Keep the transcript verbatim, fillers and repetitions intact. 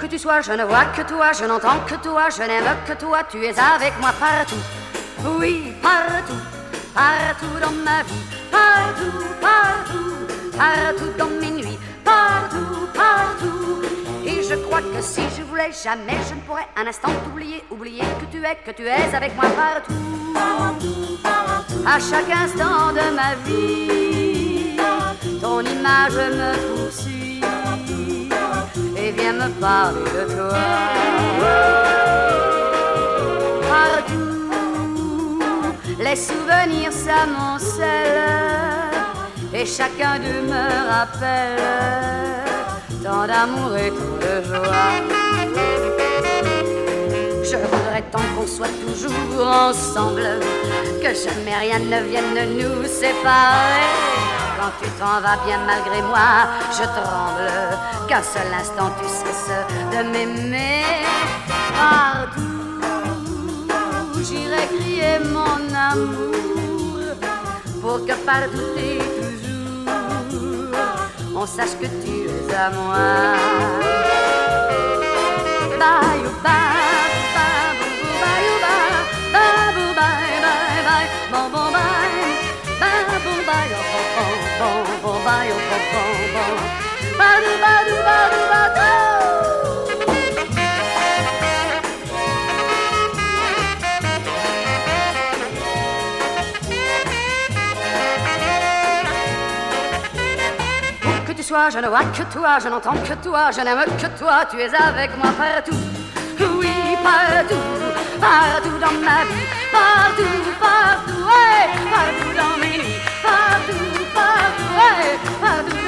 que tu sois, je ne vois que toi, je n'entends que toi, je n'aime que toi, tu es avec moi partout. Oui, partout, partout dans ma vie, partout, partout, partout dans mes nuits, partout, partout. Et je crois que si je voulais, jamais je ne pourrais un instant t'oublier, oublier que tu es, que tu es avec moi partout, partout, partout. À chaque instant de ma vie, ton image me poursuit et vient me parler de toi. Partout, les souvenirs s'amoncellent et chacun d'eux me rappelle tant d'amour et tant de joie. Je voudrais tant qu'on soit toujours ensemble, que jamais rien ne vienne de nous séparer. Quand tu t'en vas bien malgré moi, je tremble, qu'un seul instant tu cesses de m'aimer. Partout, j'irai crier mon amour, pour que partout et toujours, on sache que tu es à moi. Bye, bye. Où que tu sois, je ne vois que toi, je n'entends que toi, je n'aime que toi, tu es avec moi partout. Oui, partout, partout dans ma vie, partout, partout, ouais, partout dans mes nuits, partout, partout, ouais, partout.